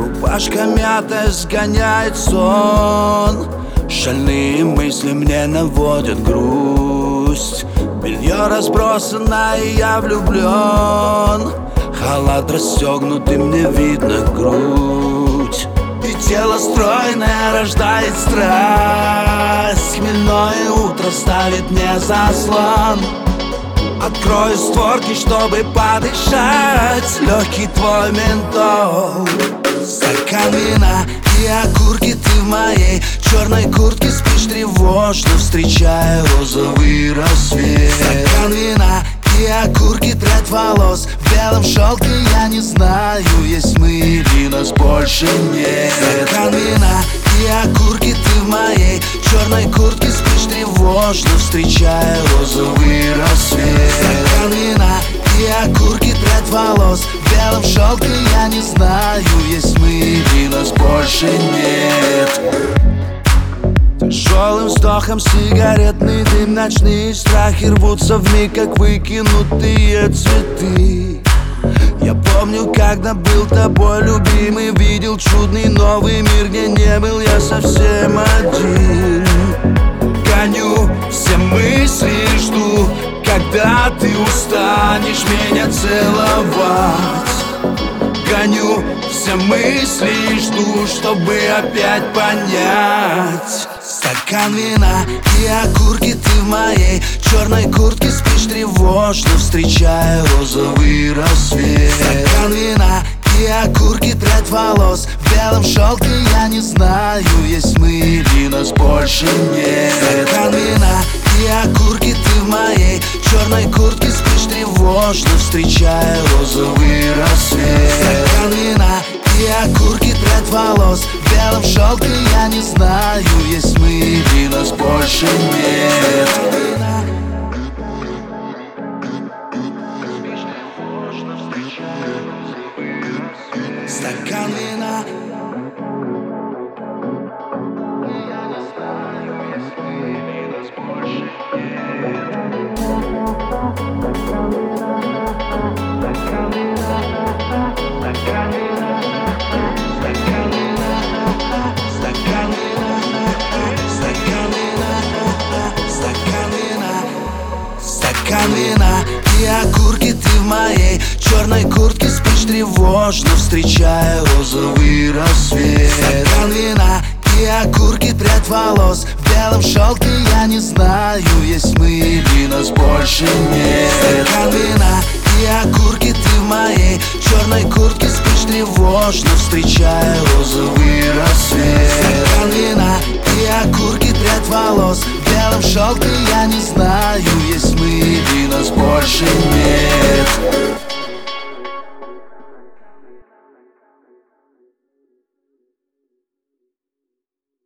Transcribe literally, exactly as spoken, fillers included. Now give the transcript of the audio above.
Рубашка мятая сгоняет сон. Шальные мысли мне наводят грусть. Белье разбросано, и я влюблен. Халат расстегнут, и мне видно грудь. И тело стройное рождает страсть. Хмельное утро ставит мне заслон. Открою створки, чтобы подышать. Легкий твой ментол. Стакан вина и окурки, ты в моей черной куртке. Спишь тревожно, встречая розовый рассвет. Стакан вина и окурки, трять волос. В белом шелке я не знаю, есть мы или нас больше нет. Стакан вина и окурки, ты в моей черной куртке. Спишь тревожно, встречая розовый рассвет. Стакан вина и окурки, трять волос. В белом шелке я не знаю, есть мы или нас больше нет. Тяжелым вздохом сигаретный дым, ночные страхи рвутся вмиг, как выкинутые цветы. Я помню, когда был тобой любимый, видел чудный новый мир, где не был я совсем один. Гоню все мысли, жду, когда ты устанешь меня целовать. Гоню все мысли, жду, чтобы опять понять. Стакан вина и окурки, ты в моей черной куртке. Спишь тревожно, встречая розовый рассвет. Стакан вина и окурки, трять волос. В белом шелке я не знаю, есть мы или нас больше нет. Стакан вина и окурки, ты в моей черной куртке. Спишь тревожно, встречая розовый рассвет. Стакан вина и окурки, трять волос. В белом шелке я не знаю, есть мы или нас больше нет. Стакан вина. Я не знаю, есть мы или нас больше нет. Стакан вина. Стакан вина. Стакан вина. Стакан вина. Стакан вина. Стакан вина. Стакан вина и окурки, ты в моей черной куртке. Спишь тревожно, встречая розовый рассвет. Стакан вина и окурки, трять волос. В белом шелке я не знаю, есть мы или нас больше нет. Стакан вина и окурки, ты в моей черной куртке. Спишь тревожно, встречая розовый рассвет. Стакан вина и окурки, трять волос. В белом шелке я не знаю, есть